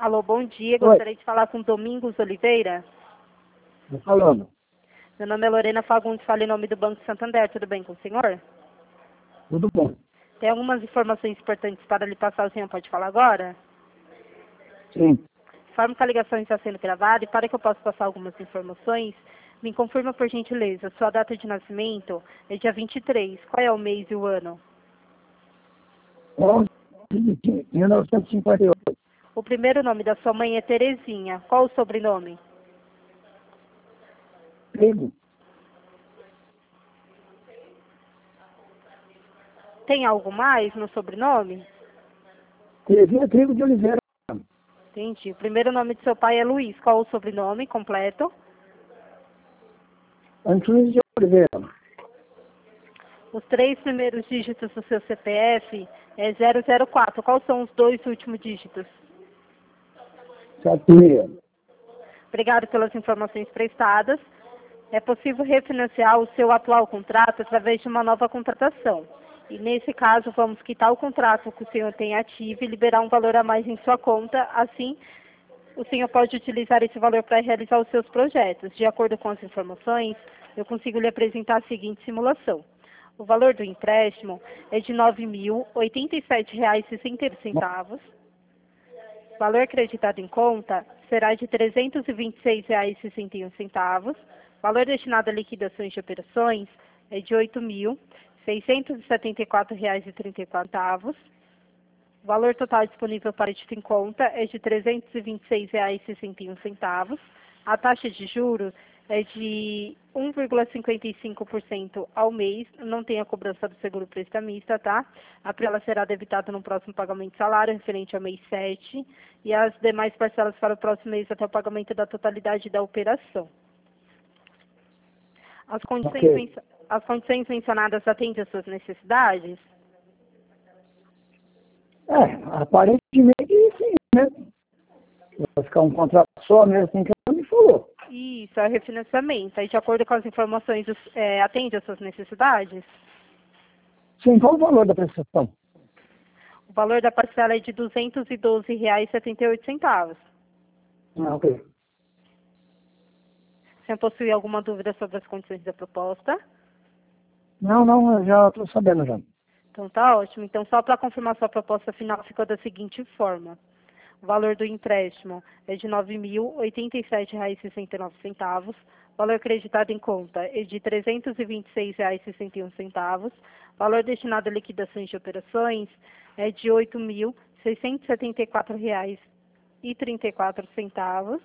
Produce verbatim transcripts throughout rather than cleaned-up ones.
Alô, bom dia. Oi. Gostaria de falar com Domingos Oliveira. Tô falando. Meu nome é Lorena Fagundes, falo em nome do Banco Santander. Tudo bem com o senhor? Tudo bom. Tem algumas informações importantes para lhe passar. O senhor pode falar agora? Sim. Informo que a ligação está sendo gravada e para que eu possa passar algumas informações, me confirma, por gentileza, sua data de nascimento é dia vinte e três. Qual é o mês e o ano? onze de mil novecentos e cinquenta e oito. O primeiro nome da sua mãe é Terezinha. Qual o sobrenome? Trigo. Tem algo mais no sobrenome? Terezinha Trigo de Oliveira. Entendi. O primeiro nome de seu pai é Luiz. Qual o sobrenome completo? Antunes de Oliveira. Os três primeiros dígitos do seu C P F é zero zero quatro. Quais são os dois últimos dígitos? sete e meia. Obrigado pelas informações prestadas. É possível refinanciar o seu atual contrato através de uma nova contratação. E nesse caso, vamos quitar o contrato que o senhor tem ativo e liberar um valor a mais em sua conta. Assim, o senhor pode utilizar esse valor para realizar os seus projetos. De acordo com as informações, eu consigo lhe apresentar a seguinte simulação. O valor do empréstimo é de nove mil oitenta e sete reais e sessenta centavos. O valor acreditado em conta será de trezentos e vinte e seis reais e sessenta e um centavos. O valor destinado a liquidações de operações é de oito mil seiscentos e setenta e quatro reais e trinta e quatro centavos. O valor total disponível para dívida em conta é de trezentos e vinte e seis reais e sessenta e um centavos. A taxa de juros é de um vírgula cinquenta e cinco por cento ao mês, não tem a cobrança do seguro prestamista, tá? A parcela será debitada no próximo pagamento de salário, referente ao mês sete, e as demais parcelas para o próximo mês até o pagamento da totalidade da operação. As condições, Ok. men- as condições mencionadas atendem às suas necessidades? É, aparentemente sim, né? Vai ficar um contrato só, né? Assim que ela me falou. Isso, é refinanciamento. Aí, de acordo com as informações, os- é, atende às suas necessidades? Sim, qual o valor da prestação? O valor da parcela é de duzentos e doze reais e setenta e oito centavos. Ah, ok. Você possui alguma dúvida sobre as condições da proposta? Não, não, eu já estou sabendo já. Então tá ótimo. Então, só para confirmar sua proposta final, ficou da seguinte forma. O valor do empréstimo é de nove mil oitenta e sete reais e sessenta e nove centavos. O valor acreditado em conta é de trezentos e vinte e seis reais e sessenta e um centavos. O valor destinado a liquidações de operações é de oito mil seiscentos e setenta e quatro reais e trinta e quatro centavos.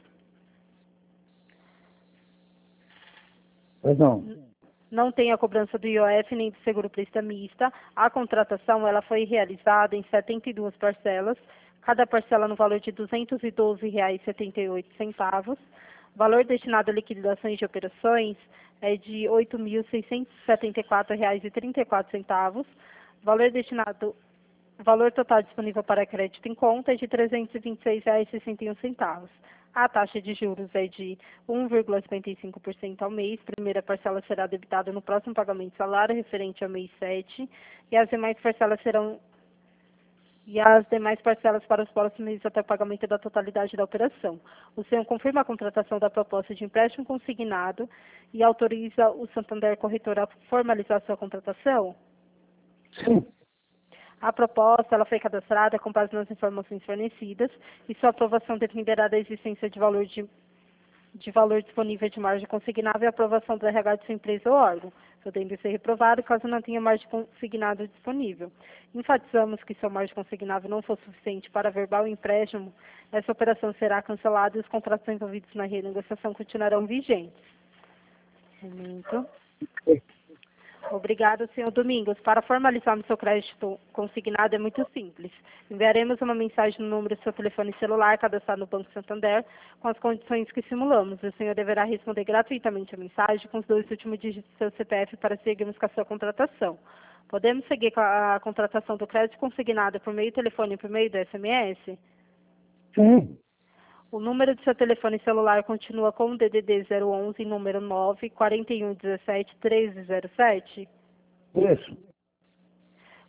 Pois não. Não tem a cobrança do I O F nem do seguro prestamista. A contratação ela foi realizada em setenta e duas parcelas, cada parcela no valor de duzentos e doze reais e setenta e oito centavos. O valor destinado a liquidações de operações é de oito mil seiscentos e setenta e quatro reais e trinta e quatro centavos. O valor destinado o valor total disponível para crédito em conta é de trezentos e vinte e seis reais e sessenta e um centavos. A taxa de juros é de um vírgula cinquenta e cinco por cento ao mês. A primeira parcela será debitada no próximo pagamento de salário, referente ao mês sete, e as demais parcelas serão e as demais parcelas para os próximos meses até o pagamento da totalidade da operação. O senhor confirma a contratação da proposta de empréstimo consignado e autoriza o Santander Corretor a formalizar sua contratação? Sim. A proposta ela foi cadastrada com base nas informações fornecidas e sua aprovação dependerá da existência de valor, de, de valor disponível de margem consignável e aprovação do R H de sua empresa ou órgão, podendo ser reprovado caso não tenha margem consignada disponível. Enfatizamos que se a margem consignável não for suficiente para averbar o empréstimo, essa operação será cancelada e os contratos envolvidos na renegociação continuarão vigentes. Momento. Obrigado, senhor Domingos. Para formalizarmos seu crédito consignado é muito simples. Enviaremos uma mensagem no número do seu telefone celular cadastrado no Banco Santander com as condições que simulamos. O senhor deverá responder gratuitamente a mensagem com os dois últimos dígitos do seu C P F para seguirmos com a sua contratação. Podemos seguir com a, a contratação do crédito consignado por meio do telefone e por meio do S M S? Sim. O número do seu telefone celular continua com o D D D zero onze, número nove quatro um um sete treze zero sete? Isso.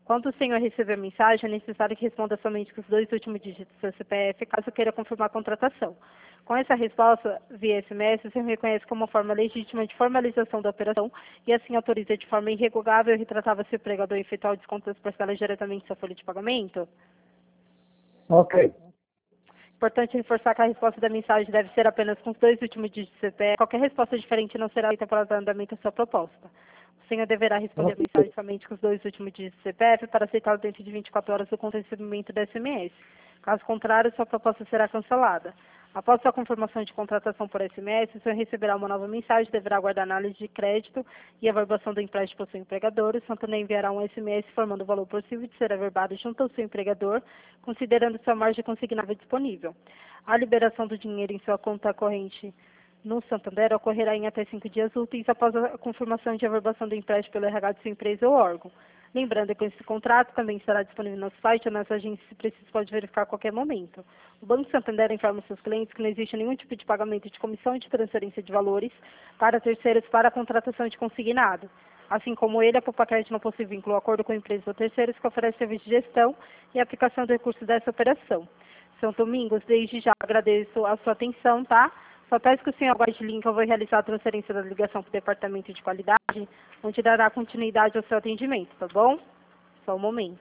Quando o senhor receber a mensagem, é necessário que responda somente com os dois últimos dígitos do seu C P F, caso queira confirmar a contratação. Com essa resposta via S M S, o senhor reconhece como uma forma legítima de formalização da operação e assim autoriza de forma irrevogável e retratável seu empregador a efetuar o desconto das parcelas diretamente em sua folha de pagamento? Ok. Importante reforçar que a resposta da mensagem deve ser apenas com os dois últimos dígitos do C P F. Qualquer resposta diferente não será feita para o andamento da sua proposta. O senhor deverá responder a Ok. mensagem somente com os dois últimos dígitos do C P F para aceitá-lo dentro de vinte e quatro horas do recebimento da S M S. Caso contrário, sua proposta será cancelada. Após sua confirmação de contratação por S M S, o senhor receberá uma nova mensagem e deverá aguardar análise de crédito e averbação do empréstimo por seu empregador. O Santander enviará um S M S informando o valor possível de ser averbado junto ao seu empregador, considerando sua margem consignável disponível. A liberação do dinheiro em sua conta corrente no Santander ocorrerá em até cinco dias úteis após a confirmação de averbação do empréstimo pelo R H de sua empresa ou órgão. Lembrando que esse contrato também estará disponível no site ou nas agências, se preciso, pode verificar a qualquer momento. O Banco Santander informa seus clientes que não existe nenhum tipo de pagamento de comissão e de transferência de valores para terceiros para a contratação de consignado. Assim como ele, a Popacred não possui vínculo ou acordo com empresas ou terceiros que oferecem serviço de gestão e aplicação do recurso dessa operação. São Domingos, desde já agradeço a sua atenção, tá? Só peço que o senhor aguarde o link, eu vou realizar a transferência da ligação para o departamento de qualidade, onde dará continuidade ao seu atendimento, tá bom? Só um momento.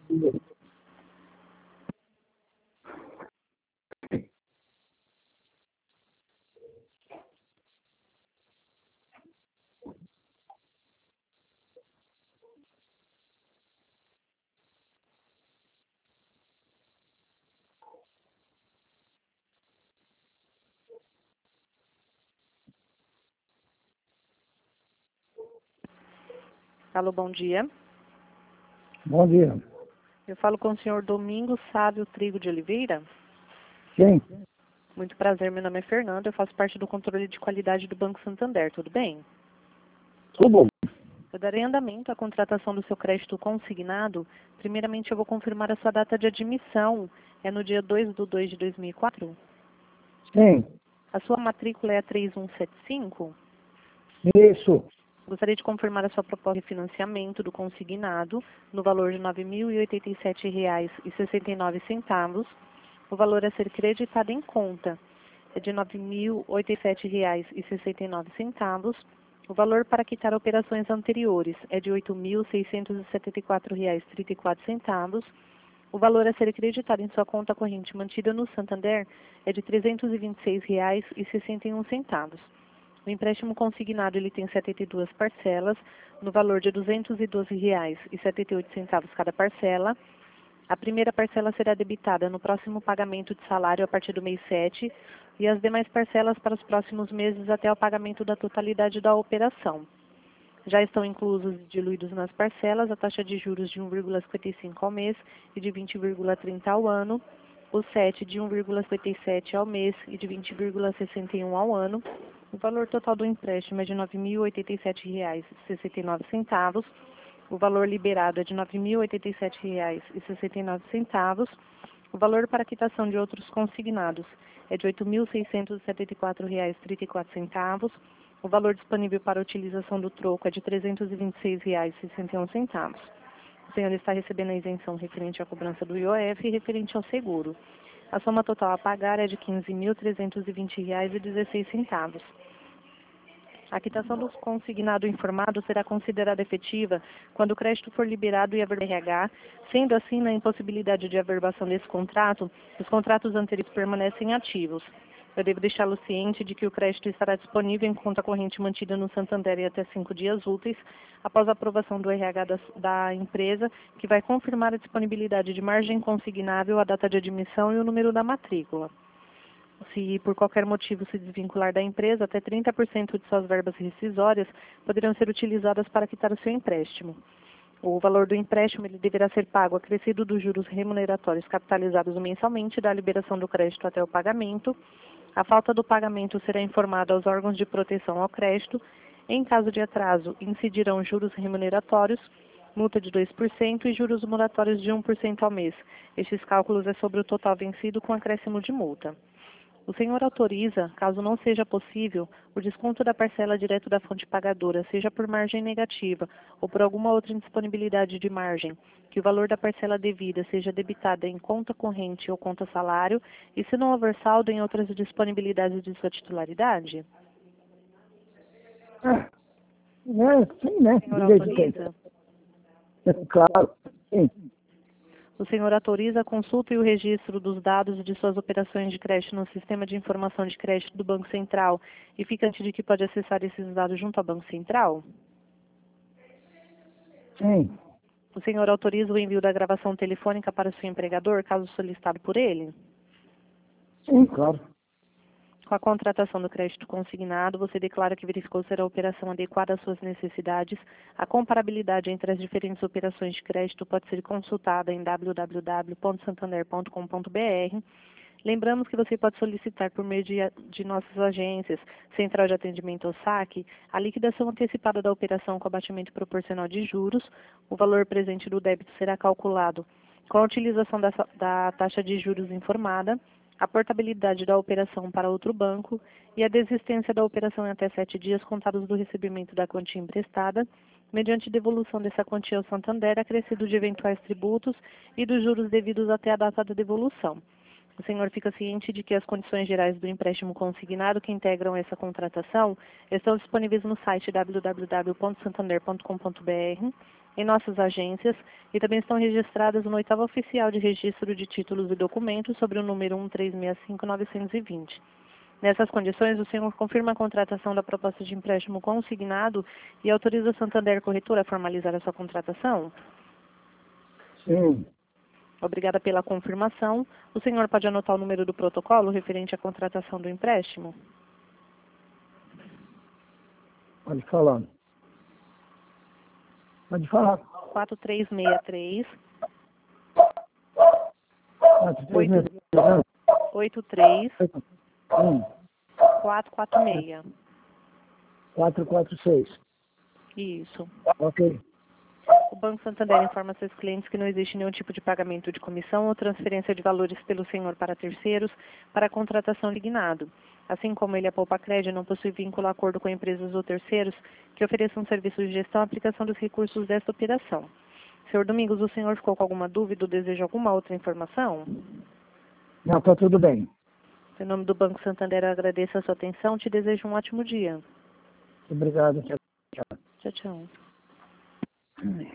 Alô, bom dia. Bom dia. Eu falo com o senhor Domingos Sávio Trigo de Oliveira. Sim, Muito prazer, meu nome é Fernando, eu faço parte do controle de qualidade do Banco Santander, tudo bem? tudo bom. Eu darei andamento à contratação do seu crédito consignado. Primeiramente, eu vou confirmar a sua data de admissão. É no dia dois de dois de dois mil e quatro? Sim, A sua matrícula é a três um sete cinco? isso. Gostaria de confirmar a sua proposta de financiamento do consignado no valor de nove mil e oitenta e sete reais e sessenta e nove centavos. O valor a ser creditado em conta é de nove mil e oitenta e sete reais e sessenta e nove centavos. O valor para quitar operações anteriores é de oito mil seiscentos e setenta e quatro reais e trinta e quatro centavos. O valor a ser creditado em sua conta corrente mantida no Santander é de trezentos e vinte e seis reais e sessenta e um centavos. O empréstimo consignado ele tem setenta e duas parcelas, no valor de duzentos e doze reais e setenta e oito centavos cada parcela. A primeira parcela será debitada no próximo pagamento de salário a partir do mês sete e as demais parcelas para os próximos meses até o pagamento da totalidade da operação. Já estão inclusos e diluídos nas parcelas a taxa de juros de um vírgula cinquenta e cinco ao mês e de vinte vírgula trinta ao ano, o sete de um vírgula cinquenta e sete ao mês e de vinte vírgula sessenta e um ao ano. O valor total do empréstimo é de nove mil e oitenta e sete reais e sessenta e nove centavos. O valor liberado é de nove mil e oitenta e sete reais e sessenta e nove centavos. O valor para quitação de outros consignados é de oito mil seiscentos e setenta e quatro reais e trinta e quatro centavos. O valor disponível para utilização do troco é de trezentos e vinte e seis reais e sessenta e um centavos. O senhor está recebendo a isenção referente à cobrança do I O F e referente ao seguro. A soma total a pagar é de quinze mil trezentos e vinte reais e dezesseis centavos. A quitação do consignado informado será considerada efetiva quando o crédito for liberado e haver R H. Sendo assim, na impossibilidade de averbação desse contrato, os contratos anteriores permanecem ativos. Eu devo deixá-lo ciente de que o crédito estará disponível em conta corrente mantida no Santander em até cinco dias úteis, após a aprovação do R H da, da empresa, que vai confirmar a disponibilidade de margem consignável, a data de admissão e o número da matrícula. Se por qualquer motivo se desvincular da empresa, até trinta por cento de suas verbas rescisórias poderão ser utilizadas para quitar o seu empréstimo. O valor do empréstimo ele deverá ser pago acrescido dos juros remuneratórios capitalizados mensalmente da liberação do crédito até o pagamento. A falta do pagamento será informada aos órgãos de proteção ao crédito. Em caso de atraso, incidirão juros remuneratórios, multa de dois por cento e juros moratórios de um por cento ao mês. Estes cálculos é sobre o total vencido com acréscimo de multa. O senhor autoriza, caso não seja possível, o desconto da parcela direto da fonte pagadora, seja por margem negativa ou por alguma outra indisponibilidade de margem, que o valor da parcela devida seja debitada em conta corrente ou conta salário, e se não houver saldo em outras disponibilidades de sua titularidade? Ah, né? Sim, né? O senhor Do jeito que autoriza? é. Claro, sim. O senhor autoriza a consulta e o registro dos dados de suas operações de crédito no Sistema de Informação de Crédito do Banco Central e fica ciente de que pode acessar esses dados junto ao Banco Central? Sim, O senhor autoriza o envio da gravação telefônica para o seu empregador, caso solicitado por ele? sim, claro. Com a contratação do crédito consignado, você declara que verificou ser a operação adequada às suas necessidades. A comparabilidade entre as diferentes operações de crédito pode ser consultada em w w w ponto santander ponto com ponto b r. Lembramos que você pode solicitar por meio de, de nossas agências, Central de Atendimento ou saque, a liquidação antecipada da operação com abatimento proporcional de juros. O valor presente do débito será calculado com a utilização da, da taxa de juros informada, a portabilidade da operação para outro banco e a desistência da operação em até sete dias contados do recebimento da quantia emprestada, mediante devolução dessa quantia ao Santander, acrescido de eventuais tributos e dos juros devidos até a data da devolução. O senhor fica ciente de que as condições gerais do empréstimo consignado que integram essa contratação estão disponíveis no site w w w ponto santander ponto com ponto b r, em nossas agências, e também estão registradas no oitavo oficial de registro de títulos e documentos sobre o número um três seis cinco nove dois zero. Nessas condições, o senhor confirma a contratação da proposta de empréstimo consignado e autoriza a Santander Corretora a formalizar a sua contratação? Sim. Obrigada pela confirmação. O senhor pode anotar o número do protocolo referente à contratação do empréstimo? Pode falar. Pode falar. quatro três seis três, Quatro, três, oito oito, três, um, quatro quatro seis. quatro, quatro, seis. Isso. Ok. O Banco Santander informa seus clientes que não existe nenhum tipo de pagamento de comissão ou transferência de valores pelo senhor para terceiros para a contratação lignado. Assim como ele, a Poupa Crédito, não possui vínculo a acordo com empresas ou terceiros que ofereçam serviços de gestão e aplicação dos recursos desta operação. senhor Domingos, o senhor ficou com alguma dúvida ou deseja alguma outra informação? Não, está tudo bem. Em nome do Banco Santander, eu agradeço a sua atenção e te desejo um ótimo dia. Obrigado. Tchau, tchau. Tchau, tchau.